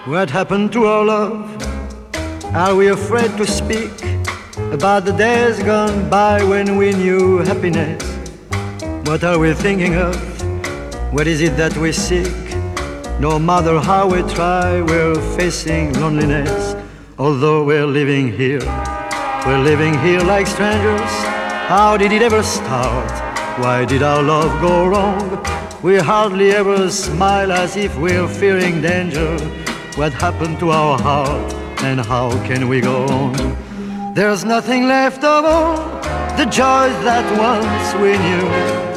What happened to our love? Are we afraid to speak about the days gone by when we knew happiness? What are we thinking of? What is it that we seek? No matter how we try, we're facing loneliness. Although we're living here like strangers. How did it ever start? Why did our love go wrong? We hardly ever smile as if we're fearing danger. What happened to our heart, and how can we go on? There's nothing left of all the joys that once we knew.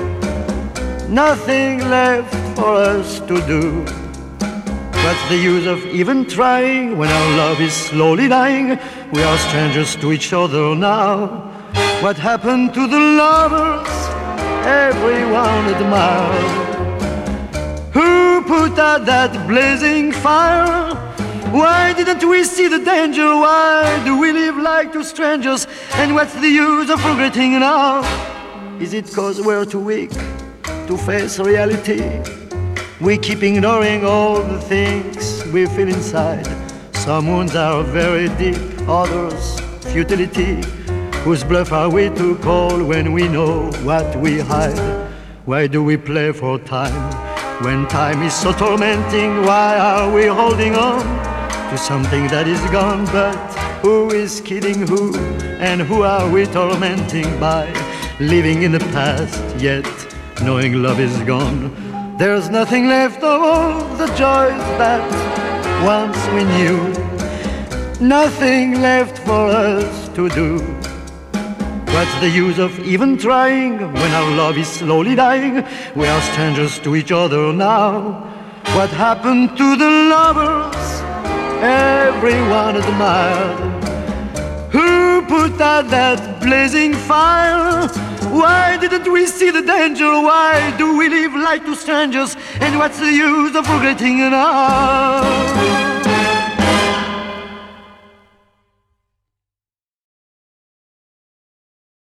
Nothing left for us to do. What's the use of even trying when our love is slowly dying? We are strangers to each other now. What happened to the lovers everyone admired? Who put out that blazing fire? Why didn't we see the danger? Why do we live like two strangers? And what's the use of regretting now? Is it 'cause we're too weak to face reality? We keep ignoring all the things we feel inside. Some wounds are very deep, others futility. Whose bluff are we to call when we know what we hide? Why do we play for time when time is so tormenting? Why are we holding on to something that is gone? But who is kidding who, and who are we tormenting by living in the past, yet knowing love is gone? There's nothing left of all the joys that once we knew. Nothing left for us to do. What's the use of even trying when our love is slowly dying? We are strangers to each other now. What happened to the lovers everyone admired? Who put out that blazing fire? Why didn't we see the danger? Why do we live like two strangers? And what's the use of regretting now?